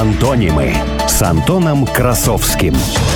Антонимы с Антоном Красовским.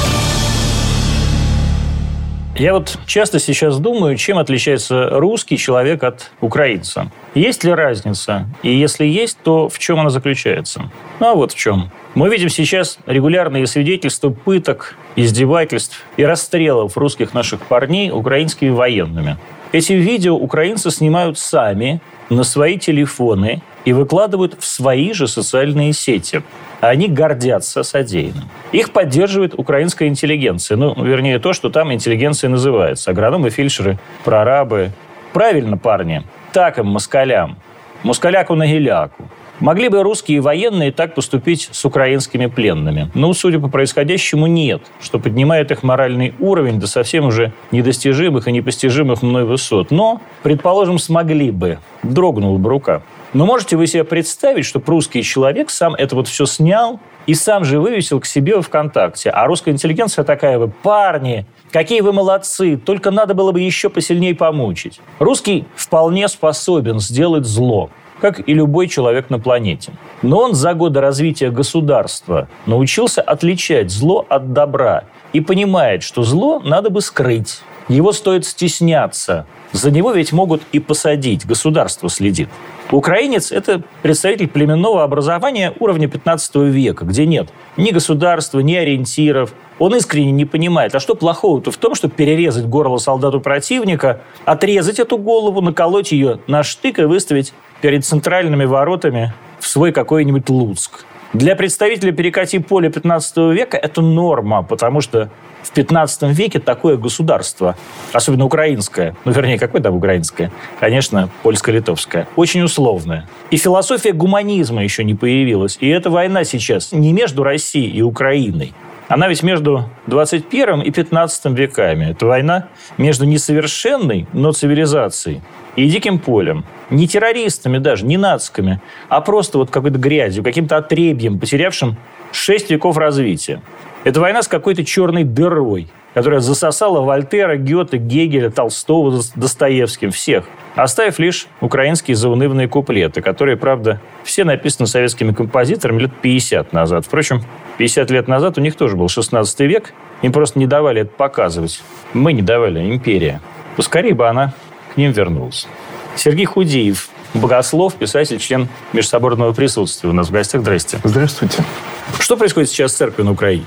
Я вот часто сейчас думаю, чем отличается русский человек от украинца. Есть ли разница? И если есть, то в чем она заключается? Ну, а вот в чем. Мы видим сейчас регулярные свидетельства пыток, издевательств и расстрелов русских наших парней украинскими военными. Эти видео украинцы снимают сами на свои телефоны и выкладывают в свои же социальные сети. Они гордятся содеянным. Их поддерживает украинская интеллигенция. Ну, вернее, то, что там интеллигенция называется. Агрономы, фельдшеры, прорабы. Правильно, парни. Так им, москалям. Москаляку на геляку. Могли бы русские военные так поступить с украинскими пленными? Ну, судя по происходящему, нет. Что поднимает их моральный уровень до совсем уже недостижимых и непостижимых мной высот. Но, предположим, смогли бы. Дрогнула бы рука. Но можете вы себе представить, что русский человек сам это вот все снял и сам же вывесил к себе в ВКонтакте? А русская интеллигенция такая: вы, парни, какие вы молодцы, только надо было бы еще посильнее помучить. Русский вполне способен сделать зло, как и любой человек на планете. Но он за годы развития государства научился отличать зло от добра и понимает, что зло надо бы скрыть. Его стоит стесняться. За него ведь могут и посадить, государство следит. Украинец – это представитель племенного образования уровня 15 века, где нет ни государства, ни ориентиров. Он искренне не понимает, а что плохого-то в том, чтобы перерезать горло солдату противника, отрезать эту голову, наколоть ее на штык и выставить перед центральными воротами в свой какой-нибудь Луцк. Для представителя перекати поля 15 века это норма, потому что в 15 веке такое государство, особенно украинское, ну, вернее, какое там украинское? Конечно, польско-литовское. Очень условное. И философия гуманизма еще не появилась. И эта война сейчас не между Россией и Украиной. Она ведь между 21 и 15 веками. Это война между несовершенной, но цивилизацией и диким полем. Не террористами даже, не нациками, а просто вот какой-то грязью, каким-то отребьем, потерявшим 6 веков развития. Это война с какой-то черной дырой, которая засосала Вольтера, Гёте, Гегеля, Толстого, Достоевским, всех, оставив лишь украинские заунывные куплеты, которые, правда, все написаны советскими композиторами лет 50 назад. Впрочем, 50 лет назад у них тоже был 16 век, им просто не давали это показывать. Мы не давали, империя. Поскорее бы она к ним вернулась. Сергей Худеев, богослов, писатель, член межсоборного присутствия. У нас в гостях. Здрасте. Здравствуйте. Что происходит сейчас с церковью на Украине?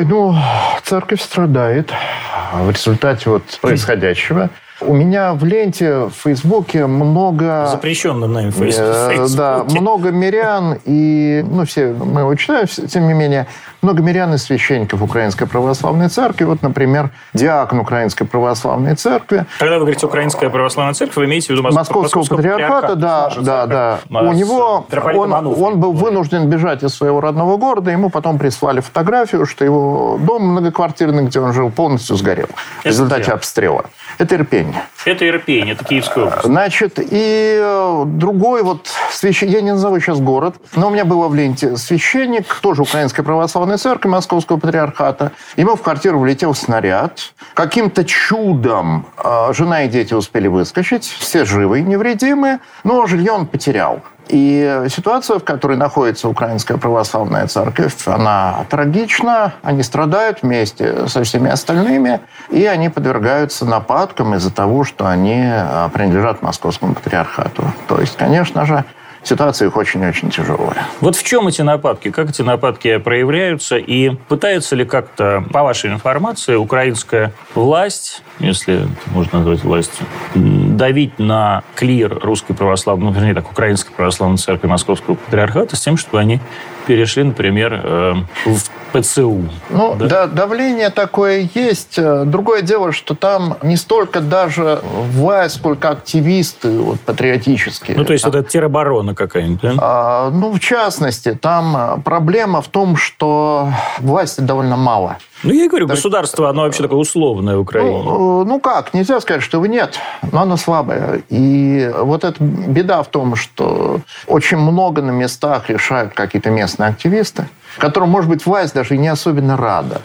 Церковь страдает в результате происходящего. У меня в ленте в Фейсбуке много... Запрещенном нами в Фейсбуке. Да, много мирян и... все мы его читаем, тем не менее, много мирян и священников Украинской Православной Церкви. Вот, например, диакон Украинской Православной Церкви. Когда вы говорите Украинская Православная Церковь, вы имеете в виду Московского патриархата, да. У него... Он был вынужден бежать из своего родного города, ему потом прислали фотографию, что его дом многоквартирный, где он жил, полностью сгорел в результате обстрела. Это Ирпень. Это Ирпень, это Киевская область. Значит, и другой священник, я не назову сейчас город, но у меня было в ленте священник, тоже Украинской Православной Церкви, Московского Патриархата. Ему в квартиру влетел снаряд. Каким-то чудом жена и дети успели выскочить, все живы, невредимы, но жилье он потерял. И ситуация, в которой находится Украинская Православная Церковь, она трагична. Они страдают вместе со всеми остальными, и они подвергаются нападкам из-за того, что они принадлежат Московскому Патриархату. То есть, конечно же, ситуация их очень-очень тяжелая. Вот в чем эти нападки? Как эти нападки проявляются? И пытаются ли как-то, по вашей информации, украинская власть, если это можно назвать властью, давить на клир Русской Православной, Украинской Православной Церкви Московского Патриархата с тем, чтобы они перешли, например, в ПЦУ? Давление такое есть. Другое дело, что там не столько даже власть, сколько активисты патриотические. То есть это тероборона какая-нибудь, да? В частности, там проблема в том, что власти довольно мало. Ну, я и говорю, государство, оно вообще такое условное в Украине. Ну как, нельзя сказать, что его нет, но оно слабое. И вот эта беда в том, что очень много на местах решают какие-то местные активисты, которым, может быть, власть даже и не особенно рада.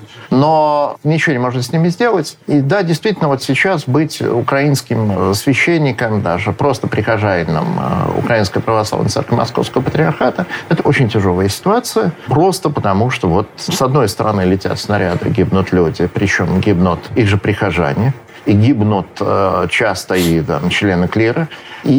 Но ничего не может с ними сделать. И да, действительно, вот сейчас быть украинским священником, даже просто прихожанином Украинской православной церкви Московского патриархата, это очень тяжелая ситуация. Просто потому, что вот с одной стороны летят снаряды, гибнут люди, причем гибнут их же прихожане. И гибнут часто и члены клира.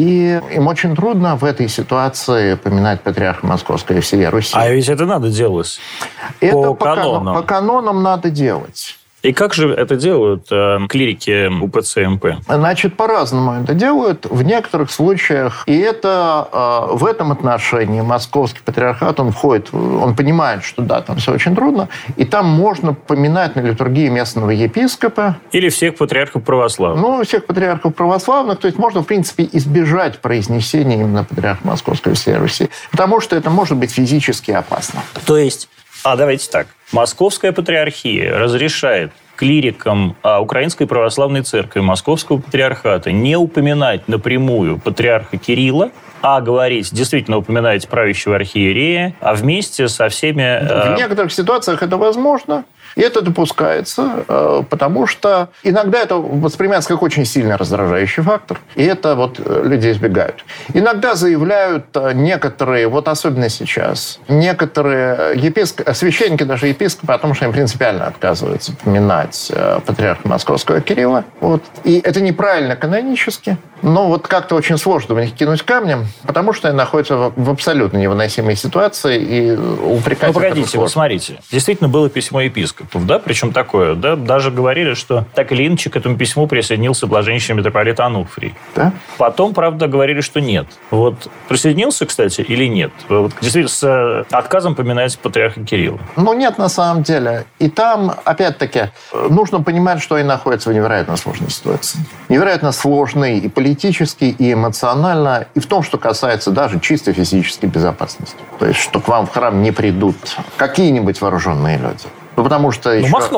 И им очень трудно в этой ситуации поминать патриарха Московской и всей Руси. А ведь это надо делать Это по канонам. По канонам надо делать. И как же это делают клирики УПЦ МП? Значит, по-разному это делают. В некоторых случаях, и это в этом отношении Московский патриархат, он входит, он понимает, что да, там все очень трудно, и там можно поминать на литургии местного епископа. Или всех патриархов православных. Ну, всех патриархов православных. То есть можно, в принципе, избежать произнесения именно патриарха Московской и всей Руси, потому что это может быть физически опасно. То есть, давайте так. Московская патриархия разрешает клирикам Украинской православной церкви Московского патриархата не упоминать напрямую патриарха Кирилла, а говорить, действительно упоминать правящего архиерея, а вместе со всеми... В некоторых ситуациях это возможно. И это допускается, потому что иногда это воспринимается как очень сильно раздражающий фактор, и это вот люди избегают. Иногда заявляют некоторые, вот особенно сейчас, некоторые священники, даже епископы, о том, что им принципиально отказываются поминать патриарха Московского Кирилла. Вот. И это неправильно канонически, но вот как-то очень сложно в них кинуть камнем, потому что они находятся в абсолютно невыносимой ситуации, и упрекать... Ну, погодите, вот смотрите. Действительно было письмо епископа. Да, причем такое, да, даже говорили, что так или иначе к этому письму присоединился блаженнейший митрополит Ануфрий. Да? Потом, правда, говорили, что нет. Вот присоединился, кстати, или нет? Вот, действительно, с отказом поминается патриарха Кирилла. Ну, нет, на самом деле. И там, опять-таки, нужно понимать, что они находятся в невероятно сложной ситуации. Невероятно сложной и политически, и эмоционально, и в том, что касается даже чисто физической безопасности. То есть, что к вам в храм не придут какие-нибудь вооруженные люди. Ну, потому что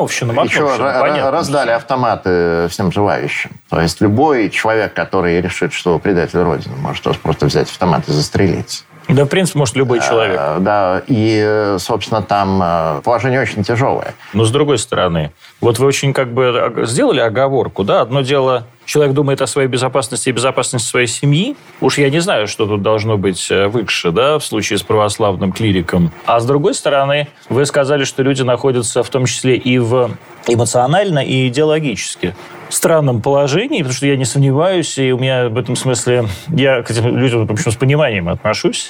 еще раздали автоматы всем желающим. То есть любой человек, который решит, что предатель Родины, может просто взять автомат и застрелить. Да, в принципе, может любой человек. Да, и, собственно, там положение очень тяжелое. Но, с другой стороны, вот вы очень сделали оговорку, да? Одно дело, человек думает о своей безопасности и безопасности своей семьи. Уж я не знаю, что тут должно быть выше, да, в случае с православным клириком. А с другой стороны, вы сказали, что люди находятся в том числе и в эмоционально, и идеологически странном положении, потому что я не сомневаюсь, и у меня в этом смысле, я к этим людям, в общем, с пониманием отношусь,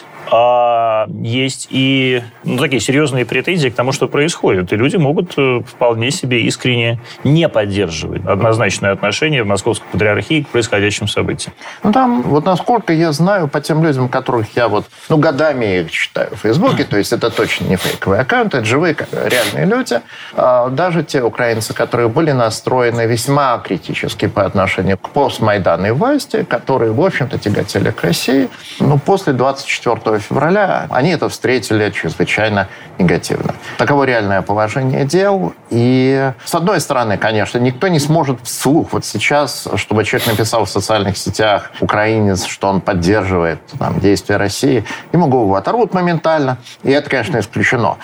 а есть и такие серьезные претензии к тому, что происходит. И люди могут вполне себе искренне не поддерживать однозначное отношение в Московской патриархии к происходящим событиям. Ну, там, вот насколько я знаю, по тем людям, которых я годами их читаю в Фейсбуке, то есть это точно не фейковые аккаунты, это живые, реальные люди, даже те украинцы, которые были настроены весьма критически по отношению к постмайданной власти, которые, в общем-то, тяготели к России, но после 24 февраля они это встретили чрезвычайно негативно. Таково реальное положение дел. И, с одной стороны, конечно, никто не сможет вслух вот сейчас, чтобы человек написал в социальных сетях, украинец, что он поддерживает действия России, ему голову оторвут моментально. И это, конечно, исключено.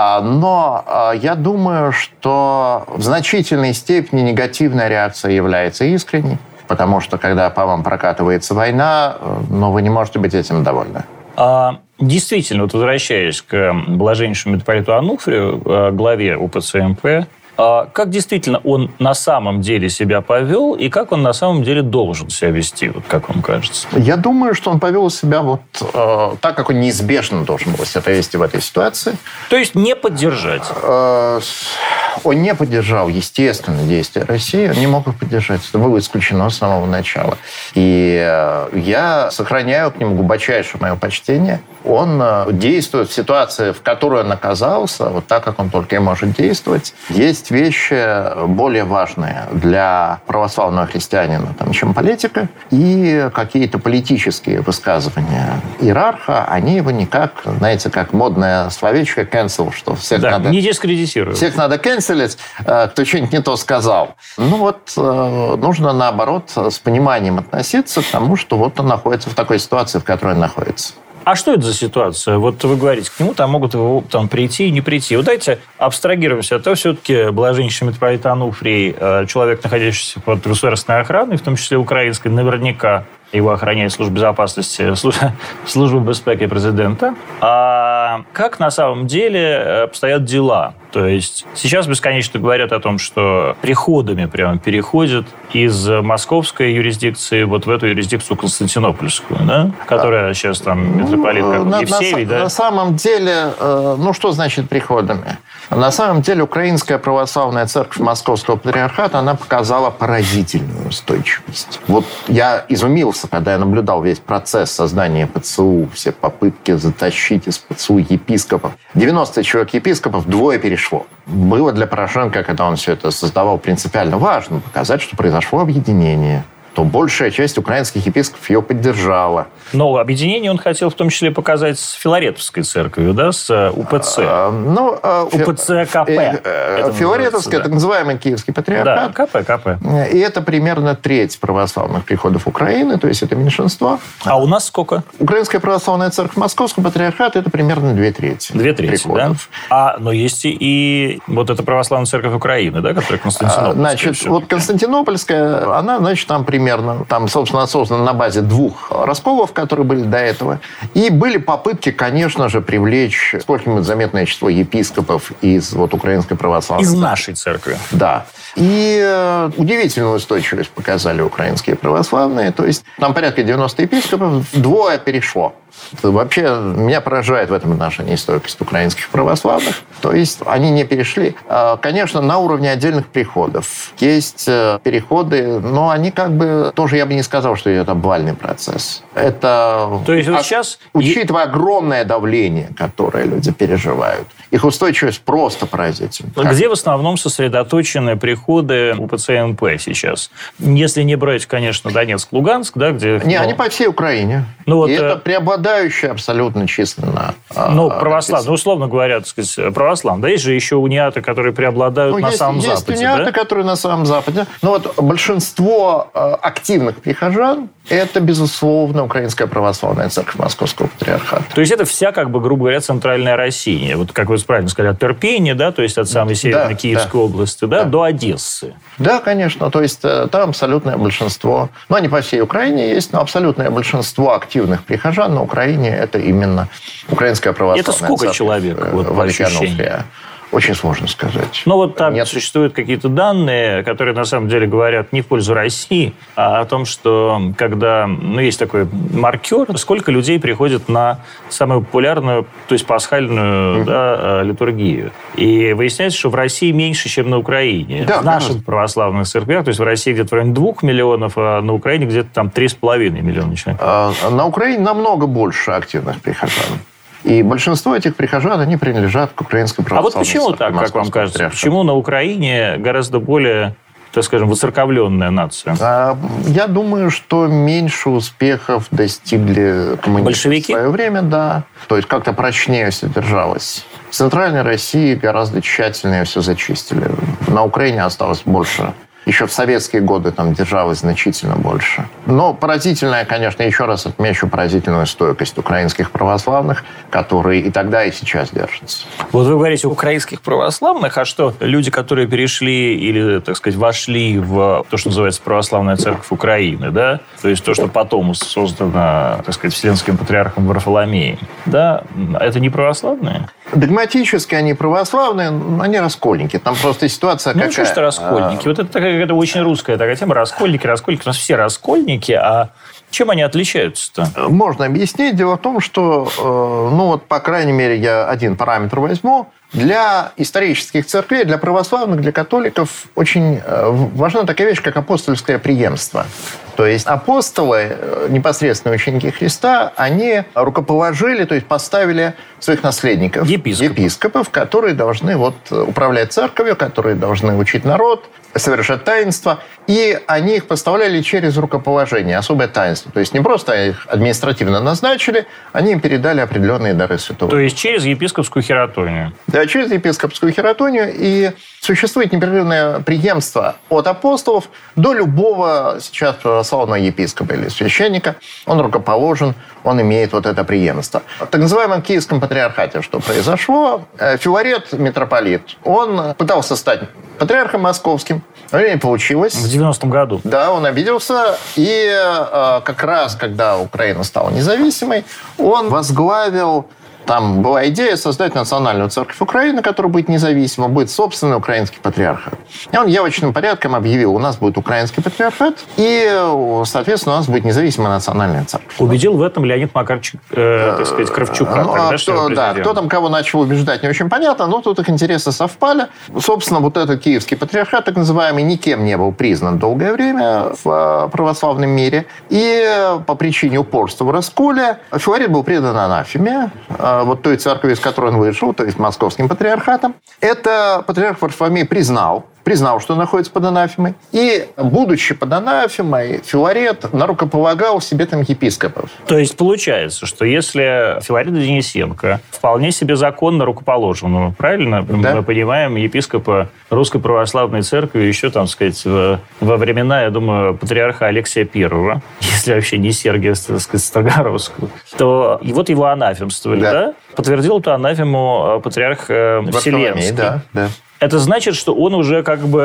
Но я думаю, что в значительной степени негативная реакция является искренней, потому что, когда по вам прокатывается война, вы не можете быть этим довольны. Действительно, вот возвращаясь к блаженнейшему митрополиту Ануфрию, главе УПЦ МП, как действительно он на самом деле себя повел и как он на самом деле должен себя вести, как вам кажется? Я думаю, что он повел себя так, как он неизбежно должен был себя вести в этой ситуации. То есть не поддержать? Он не поддержал, естественно, действия России. Он не мог их поддержать. Это было исключено с самого начала. И я сохраняю к нему глубочайшее мое почтение. Он действует в ситуации, в которой он оказался, вот так, как он только и может действовать. Есть вещи более важные для православного христианина, чем политика. И какие-то политические высказывания иерарха, они его никак, знаете, как модное словечко cancel, что всех надо... не дискредитируют. Всех надо cancel, выселить, кто что-нибудь не то сказал. Нужно, наоборот, с пониманием относиться к тому, что вот он находится в такой ситуации, в которой он находится. А что это за ситуация? Вот вы говорите, к нему там могут прийти и не прийти. Вот давайте абстрагируемся от того, все-таки блаженнейший митрополит Ануфрий, человек, находящийся под государственной охраной, в том числе украинской, наверняка его охраняет служба безопасности, служба безопасности президента. А как на самом деле обстоят дела? То есть сейчас бесконечно говорят о том, что приходами прямо переходят из московской юрисдикции вот в эту юрисдикцию константинопольскую, да? Которая сейчас там митрополит Евсевий, да? На самом деле, что значит приходами? На самом деле Украинская православная церковь Московского патриархата, она показала поразительную устойчивость. Вот я изумился, когда я наблюдал весь процесс создания ПЦУ, все попытки затащить из ПЦУ епископов. 90 человек епископов, 2 перешло. Было для Порошенко, когда он все это создавал, принципиально важно показать, что произошло объединение. То большая часть украинских епископов ее поддержала. Но объединение он хотел в том числе показать с Филаретовской церковью, да, с УПЦ. УПЦ КП. Филаретовская, так называемый Киевский патриархат. Да, КП. И это примерно треть православных приходов Украины, то есть это меньшинство. А у нас сколько? Украинская православная церковь Московского патриархата это примерно 2/3. 2/3, приходов. Да? Но есть и вот эта православная церковь Украины, да, которая Константинопольская. Вот Константинопольская, она, там примерно, собственно, создана на базе 2 расколов, которые были до этого. И были попытки, конечно же, привлечь сколько-нибудь заметное число епископов из украинской православной церкви. Из нашей церкви. Да. И удивительную устойчивость показали украинские православные. То есть там порядка 90 епископов, 2 перешло. Вообще, меня поражает в этом отношении стойкость украинских православных. То есть они не перешли. Конечно, на уровне отдельных приходов есть переходы, но они тоже, я бы не сказал, что это обвальный процесс. Это, то есть вот сейчас... учитывая огромное давление, которое люди переживают, их устойчивость просто поразительна. Где в основном сосредоточены приходы УПЦ МП сейчас? Если не брать, конечно, Донецк, Луганск, да, где... Не, они по всей Украине. И это преобладающее абсолютно численно. Православные, условно говоря, так сказать, православные. Да, есть же еще униаты, которые преобладают на самом Западе. Есть униаты, которые на самом Западе. Но большинство активных прихожан это, безусловно, Украинская православная церковь Московского патриархата. То есть это вся, грубо говоря, центральная Россия. Вот, как вы правильно сказали, от Ирпени, да, то есть от самой северной Киевской области, до Одессы. Да, конечно. То есть там абсолютное большинство, они по всей Украине есть, но абсолютное большинство активных прихожан на Украине это именно Украинская православная церковь. Это сколько человек? По ощущениям? Очень сложно сказать. Там существуют какие-то данные, которые на самом деле говорят не в пользу России, а о том, что когда есть такой маркер, сколько людей приходит на самую популярную, то есть пасхальную литургию. И выясняется, что в России меньше, чем на Украине. В наших православных церквях, то есть в России где-то в районе 2 миллионов, а на Украине где-то там 3,5 миллиона человек. На Украине намного больше активных прихожан. И большинство этих прихожан, они принадлежат к украинской православной церкви. А вот почему так, как вам кажется? Почему на Украине гораздо более, так скажем, воцерковленная нация? Я думаю, что меньше успехов достигли коммунисты в свое время, да. То есть как-то прочнее все держалось. В Центральной России гораздо тщательнее все зачистили. На Украине осталось больше. Еще в советские годы там держалось значительно больше. Но поразительная, конечно, еще раз отмечу поразительную стойкость украинских православных, которые и тогда, и сейчас держатся. Вот вы говорите украинских православных, а что люди, которые перешли или, так сказать, вошли в то, что называется православная церковь Украины, да? То есть то, что потом создано, так сказать, Вселенским патриархом Варфоломеем, да? Это не православные? Догматически они православные, они раскольники. Там просто ситуация какая... что ж это раскольники? Вот это очень русская такая тема. Раскольники. У нас все раскольники, а чем они отличаются-то? Можно объяснить. Дело в том, что, по крайней мере, я один параметр возьму. Для исторических церквей, для православных, для католиков очень важна такая вещь, как апостольское преемство. То есть апостолы, непосредственно ученики Христа, они рукоположили, то есть поставили своих наследников, епископов, которые должны управлять церковью, которые должны учить народ, совершать таинство, и они их поставляли через рукоположение, особое таинство. То есть не просто их административно назначили, они им передали определенные дары святого. То есть через епископскую хератонию. Да, через епископскую хератонию. И существует непрерывное преемство от апостолов до любого сейчас православного епископа или священника. Он рукоположен, он имеет вот это преемство. В так называемом Киевском патриархате что произошло? Филарет, митрополит, он пытался стать патриархом московским, но не получилось. В 90-м году. Да, он обиделся, и как раз, когда Украина стала независимой, он возглавил... Там была идея создать национальную церковь Украины, которая будет независима, будет собственный украинский патриархат. И он явочным порядком объявил, у нас будет украинский патриархат, и, соответственно, у нас будет независимая национальная церковь. Убедил в этом Леонид Макарович, так сказать, Кравчука. Кто там кого начал убеждать, не очень понятно, но тут их интересы совпали. Собственно, вот этот киевский патриархат, так называемый, никем не был признан долгое время в православном мире. И по причине упорства в расколе Филарет был предан анафеме, вот той церкви, из которой он вышел, то есть московским патриархатом. Это патриарх Варфоломей признал, что находится под анафемой. И, будучи под анафемой, Филарет нарукополагал себе там епископов. То есть получается, что если Филарета Денисенко вполне себе законно рукоположенного, правильно? Да. Мы понимаем, епископа Русской Православной Церкви еще, там, сказать, во времена, я думаю, патриарха Алексия I, если вообще не Сергия, так сказать, Строгоровского, то и вот его анафемствовали, да? Подтвердил эту анафему патриарх Вселенский. Да. Это значит, что он уже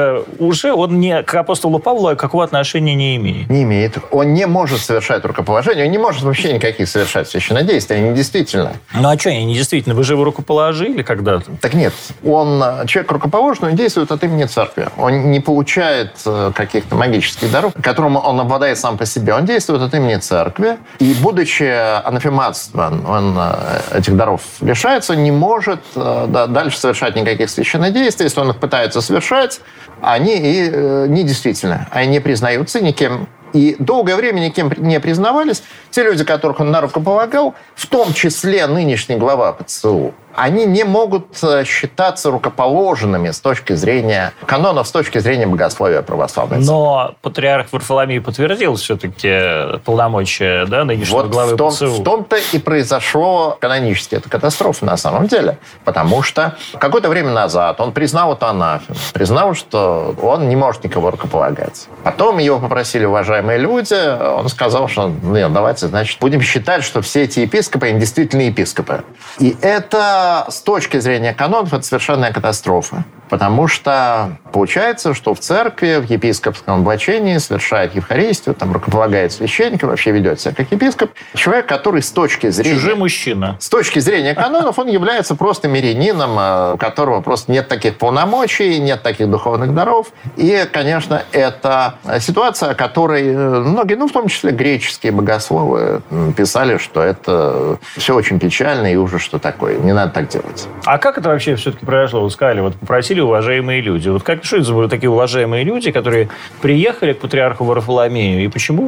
он не к апостолу Павлу какого отношения не имеет. Не имеет. Он не может совершать рукоположение, он не может вообще никаких совершать священнодействий, они недействительны. Ну а что они недействительны? Вы же его рукоположили когда-то? Так нет, человек рукоположен, он действует от имени церкви. Он не получает каких-то магических даров, которым он обладает сам по себе. Он действует от имени церкви, и, будучи анафематством, он этих даров лишается, не может дальше совершать никаких священнодействий. Если он их пытается совершать, они и недействительны. Они не признаются никем. И долгое время никем не признавались. Те люди, которых он нарукополагал, в том числе нынешний глава ПЦУ, они не могут считаться рукоположенными с точки зрения канонов, с точки зрения богословия православной церкви. Но патриарх Варфоломей подтвердил все-таки полномочия нынешнего главы ПЦУ. В том-то и произошло канонически эта катастрофа на самом деле. Потому что какое-то время назад он признал эту анафему, признал, что он не может никого рукополагать. Потом его попросили уважаемые люди, он сказал, что давайте, значит, будем считать, что все эти епископы, они действительно епископы. И это с точки зрения канонов, это совершенная катастрофа. Потому что получается, что в церкви, в епископском облачении совершает Евхаристию, там рукополагает священника, вообще ведет себя как епископ. Человек, который с точки зрения... Чужой мужчина. С точки зрения канонов он является просто мирянином, у которого просто нет таких полномочий, нет таких духовных даров. И, конечно, это ситуация, о которой многие, в том числе греческие богословы, писали, что это все очень печально и ужас, что такое. Не надо так делать. А как это вообще все-таки произошло? Вы сказали, попросили уважаемые люди. Что это за такие уважаемые люди, которые приехали к патриарху Варфоломею? И почему?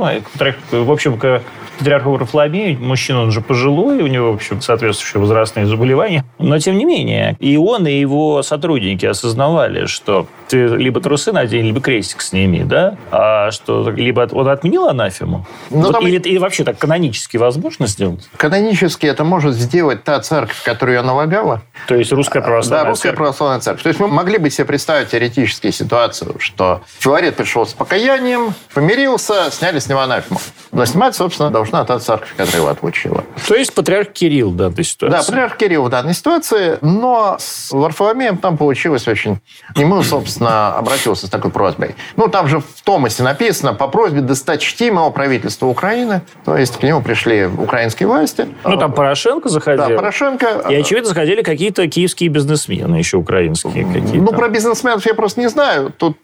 В общем, к патриарху Варфоломею, мужчина, он же пожилой, у него, в общем, соответствующие возрастные заболевания. Но, тем не менее, и он, и его сотрудники осознавали, что ты либо трусы надень, либо крестик сними, да? А что, либо он отменил анафему? Или вообще так канонически возможно сделать? Канонически это может сделать та церковь, которую ее налагала. То есть русская православная церковь. Да, русская православная церковь. То есть мы могли бы себе представить теоретически ситуацию, что Филарет пришел с покаянием, помирился, сняли с него анафему. Но снимать, собственно, должна та церковь, которая его отлучила. То есть патриарх Кирилл в данной ситуации. Да, патриарх Кирилл в данной ситуации, но с Варфоломеем там получилось очень... Ему, собственно, обратился с такой просьбой. Там же в Томасе написано по просьбе досточтимого правительства Украины, то есть к нему пришли украинские власти. Там Порошенко заходил. Да, Порошенко. И, очевидно, заходили какие-то киевские бизнесмены, еще украинские какие-то. Про бизнесменов я просто не знаю. Тут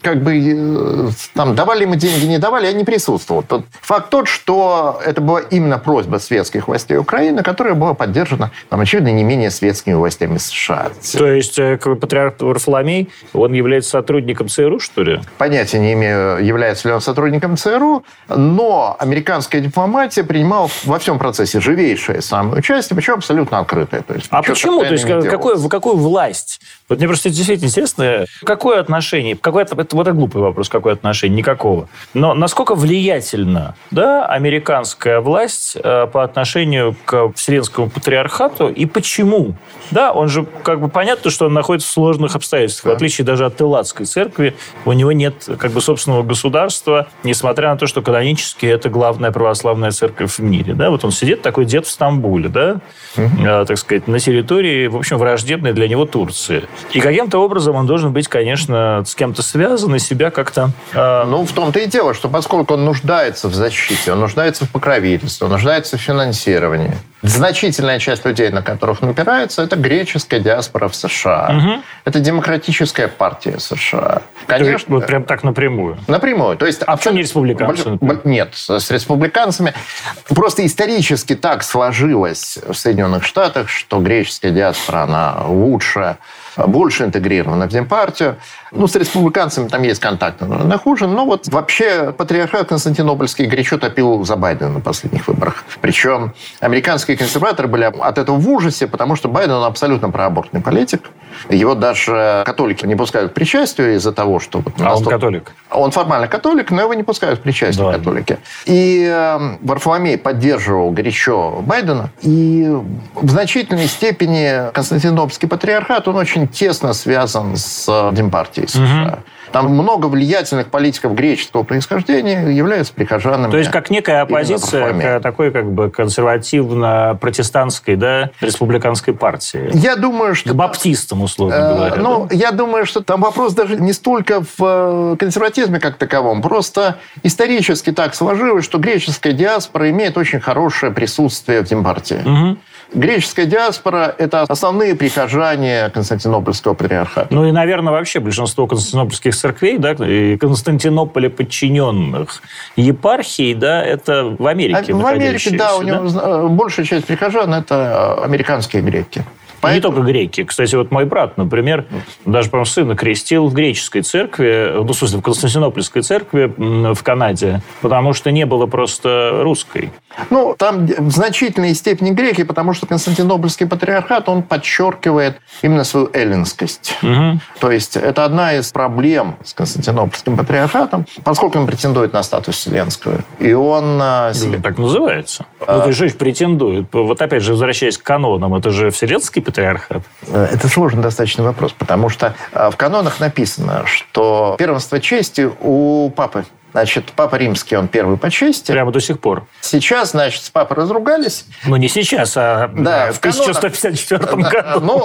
там давали ему деньги, не давали, я не присутствовал. Факт тот, что это была именно просьба светских властей Украины, которая была поддержана, очевидно, не менее светскими властями США. То есть патриарх Варфоломей, он является сотрудником ЦРУ, что ли? Понятия не имею, является ли он сотрудником ЦРУ, но американская дипломатия принимала во всем процессе живейшее самое участие, причем абсолютно открытое. А почему? То есть какую власть Вот мне просто действительно интересно, какое отношение, это глупый вопрос, какое отношение, никакого. Но насколько влиятельна, да, американская власть по отношению к Вселенскому патриархату и почему? Да, он же, понятно, что он находится в сложных обстоятельствах. В отличие даже от Элладской церкви, у него нет, собственного государства, несмотря на то, что канонически это главная православная церковь в мире. Да? Вот он сидит, такой дед в Стамбуле, да? Так сказать, на территории, в общем, враждебной для него Турции. И каким-то образом он должен быть, конечно, с кем-то связан и себя как-то... Ну, в том-то и дело, что поскольку он нуждается в защите, он нуждается в покровительстве, он нуждается в финансировании. Значительная часть людей, на которых он опирается, это греческая диаспора в США. Это демократическая партия США. Конечно, вот прям так напрямую? Напрямую. То есть, почему не республиканцы? Нет, с республиканцами. Просто исторически так сложилось в Соединенных Штатах, что греческая диаспора, она лучше, больше интегрирована в Демпартию. Ну, с республиканцами там есть контакты, наверное, хуже. Но вот вообще патриархат Константинопольский горячо топил за Байдена на последних выборах. Причем американские консерваторы были от этого в ужасе, потому что Байден, он абсолютно проабортный политик. Его даже католики не пускают к причастию из-за того, что... он католик? Он формально католик, но его не пускают к причастию католики. И Варфоломей поддерживал горячо Байдена. И в значительной степени Константинопольский патриархат, он очень тесно связан с Демпартией США. Там много влиятельных политиков греческого происхождения являются прихожанами. То есть как некая оппозиция к такой консервативно-протестантской, да, республиканской партии. Я думаю, что... К баптистам, условно говоря. Ну, да? Я думаю, что там вопрос даже не столько в консерватизме как таковом. Просто исторически так сложилось, что греческая диаспора имеет очень хорошее присутствие в Демпартии. Греческая диаспора – это основные прихожане Константинопольского патриархата. Ну и, наверное, вообще большинство константинопольских церквей, да, и Константинополя подчиненных епархий, да, это в Америке В Америке, да, у него большая часть прихожан – это американские греки. Не только греки. Кстати, вот мой брат, например, даже, по-моему, сына крестил в греческой церкви, в смысле, в Константинопольской церкви в Канаде, потому что не было просто русской. Ну, там в значительной степени греки, потому что Константинопольский патриархат, он подчеркивает именно свою эллинскость. То есть это одна из проблем с Константинопольским патриархатом, поскольку он претендует на статус вселенского. И он... Так называется. Ну, ты же претендует. Вот опять же, возвращаясь к канонам, это же вселенский патриархат? Это сложный достаточно вопрос, потому что в канонах написано, что первенство чести у папы. Значит, Папа Римский, он первый по чести. Прямо до сих пор. Сейчас, значит, с папой разругались. Ну, не сейчас, а в 1154 году. Ну,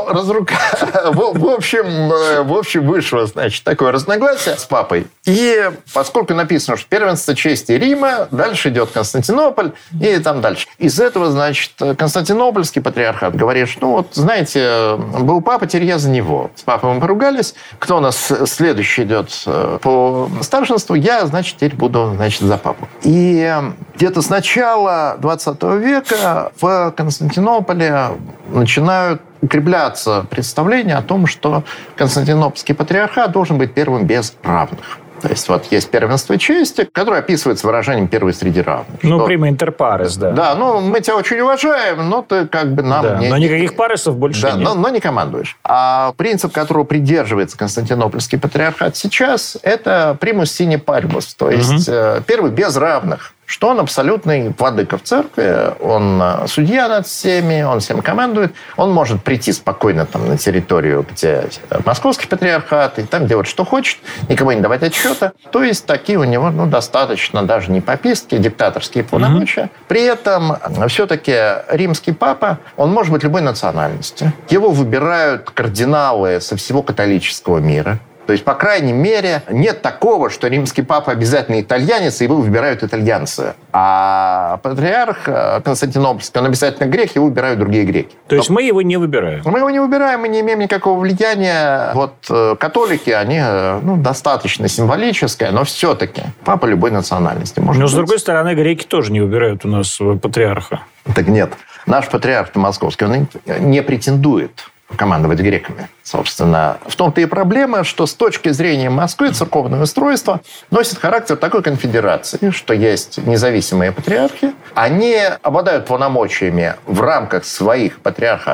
в общем, вышло, значит, такое разногласие с папой. И поскольку написано, что первенство чести Рима, дальше идет Константинополь, и там дальше. Из этого, значит, Константинопольский патриархат говорит, что, ну, вот, знаете, был папа, теперь я за него. С папой мы поругались. Кто у нас следующий идет по старшинству? Я, значит, теперь буду, значит, за папу. И где-то с начала 20 века в Константинополе начинают укрепляться представления о том, что Константинопольский патриархат должен быть первым без равных. То есть вот есть первенство чести, которое описывается выражением «первый среди равных». Ну, prima inter pares, да. Да, ну, мы тебя очень уважаем, но ты как бы нам... Да, но никаких паресов больше нет. Но не командуешь. А принцип, которого придерживается Константинопольский патриархат сейчас, это primus sine paribus, то есть первый без равных. Что он абсолютный владыка в церкви, он судья над всеми, он всем командует. Он может прийти спокойно там, на территорию, где московский патриархат, и там делать, что хочет, никому не давать отчета. То есть такие у него достаточно даже не попистские, диктаторские полномочия. При этом все-таки римский папа, он может быть любой национальности. Его выбирают кардиналы со всего католического мира. То есть, по крайней мере, нет такого, что римский папа обязательно итальянец, и его выбирают итальянцы. А патриарх Константинопольский, он обязательно грек, его выбирают другие греки. То есть мы его не выбираем? Мы его не выбираем, мы не имеем никакого влияния. Вот католики, они достаточно символические, но все-таки папа любой национальности. Но, с другой стороны, греки тоже не выбирают у нас патриарха. Так нет. Наш патриарх московский, он не претендует командовать греками. Собственно, в том-то и проблема, что с точки зрения Москвы церковное устройство носит характер такой конфедерации, что есть независимые патриархи. Они обладают полномочиями в рамках своих патриархатов.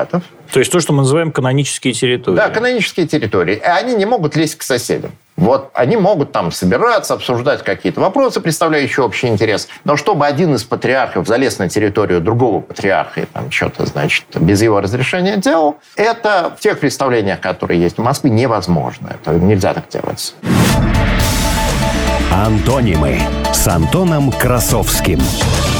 То есть то, что мы называем канонические территории. Да, канонические территории. И они не могут лезть к соседям. Вот они могут там собираться, обсуждать какие-то вопросы, представляющие общий интерес. Но чтобы один из патриархов залез на территорию другого патриарха и там что-то, значит, без его разрешения делал, это в тех представлениях, которые есть в Москве, невозможно. Это нельзя так делать. Антонимы с Антоном Красовским.